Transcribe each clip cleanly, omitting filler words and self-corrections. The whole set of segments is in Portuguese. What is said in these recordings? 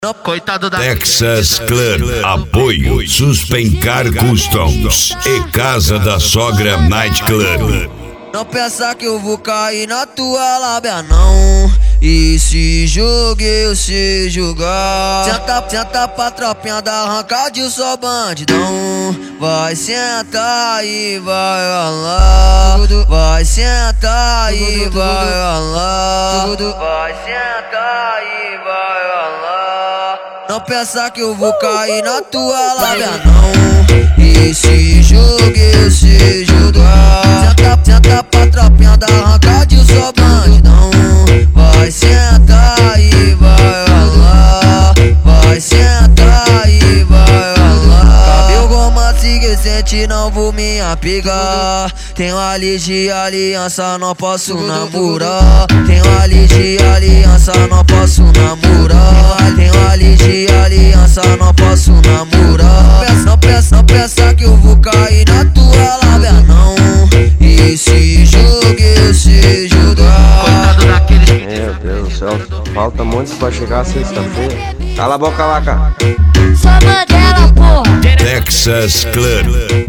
Coitado da Texas Club, apoio Suspencar Customs e Casa da Sogra Night Club. Não pensa que eu vou cair na tua lábia não. E se jogue eu se jogar, senta pra tropinha da arranca de só bandidão. Vai sentar e vai ralar, vai sentar e vai ralar, vai sentar e vai ralar. Não pensa que eu vou cair na tua lábia não. E se jogue eu se jogar, senta pra tropinha da arranca de só bandidão. Vai sentar e vai ralar, vai sentar e vai ralar. Cabelo romance que sente, não vou me apegar. Tenho ali de aliança, não posso namorar. Tenho ali de aliança, não posso namorar. Tenho ali de aliança, não posso namorar. Não pensa que eu vou cair na tua lábia não. E se jogue, se jogar. Coitado daqueles que Meu Deus do céu, falta muito pra chegar a sexta-feira. Cala a boca lá, cara. Só Mandela, porra. Texas Club.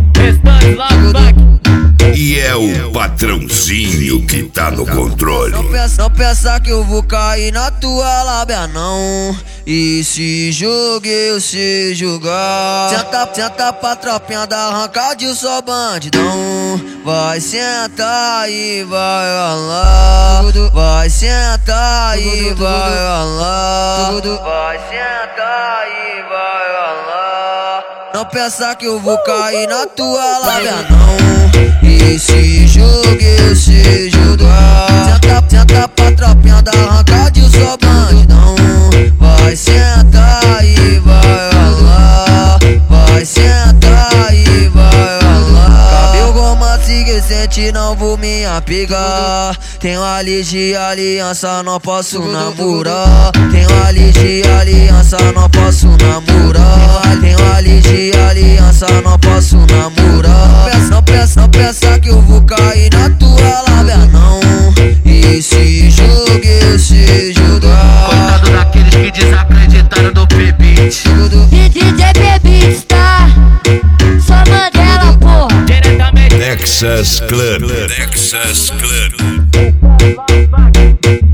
E é o patrãozinho que tá no controle. Não pensa que eu vou cair na tua lábia não. E se jogue eu se jogar, senta pra tropinha da arranca de só bandidão. Vai sentar e vai ralar, vai sentar e vai ralar, vai sentar e vai ralar. Não pensa que eu vou cair na tua lábia não. E se jogue eu se jogar, senta pra tropinha da arranca de só bandidão. Vai sentar e vai ralar, vai sentar e vai ralar. Cabelo romance que sente, não vou me apegar. Tenho ali de aliança, não posso namorar. Tenho ali de aliança, não posso namorar. Tenho ali de aliança, não posso namorar. Não pensa que eu vou cair na tua lábia não. E se jogue eu se jogar. Coitado daqueles que desacreditaram do P-Beat. DJ P-Beat, tá? Só Mandela, porra. Diretamente Texas Club. Texas Club.